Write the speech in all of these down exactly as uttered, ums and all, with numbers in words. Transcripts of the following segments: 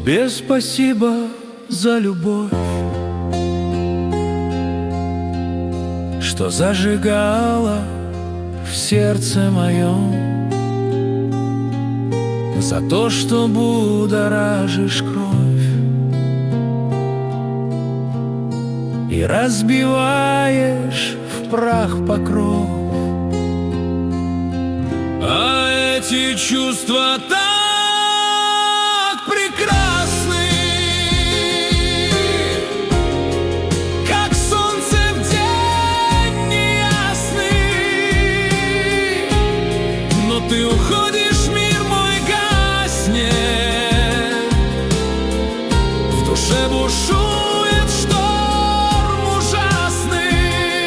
Тебе спасибо за любовь, что зажигала в сердце моем, за то, что будоражишь кровь и разбиваешь в прах покров. А эти чувства так прекрасны, как солнце в день неясный. Но ты уходишь, мир мой гаснет, в душе бушует шторм ужасный.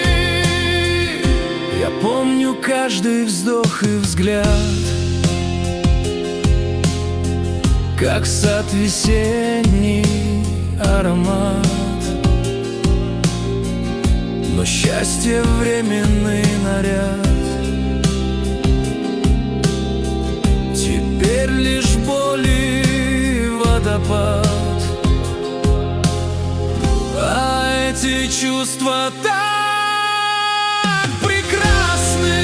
Я помню каждый вздох и взгляд, как сад весенний аромат. Но счастье — временный наряд. Теперь лишь боли водопад. А эти чувства так прекрасны,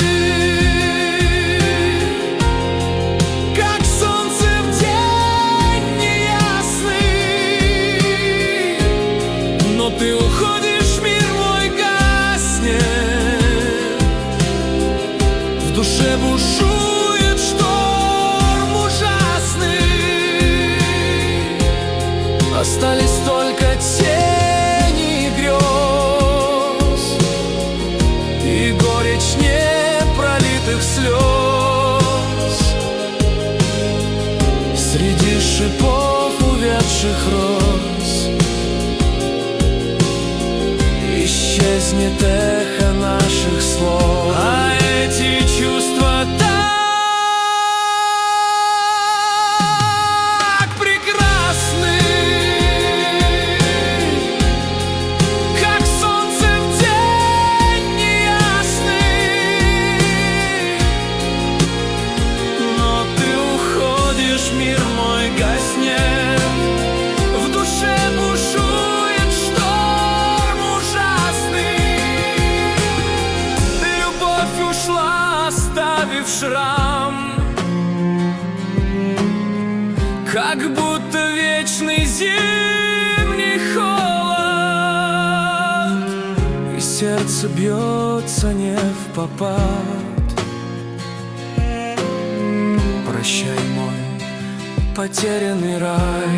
как солнце в день неясный. Но ты уходишь, мир мой гаснет, в душе бушует шторм ужасный. Остались только тени грез и горечь непролитых слез. Среди шипов увядших роз исчезнет эхо наших слов. А эти чувства так прекрасны, как солнце в день неясный. Но ты уходишь, мир мой гаснет, в душе бушует шторм ужасный. Любовь ушла, оставив шрам, как будто вечный зимний холод, и сердце бьется не впопад. Прощай, мой потерянный рай.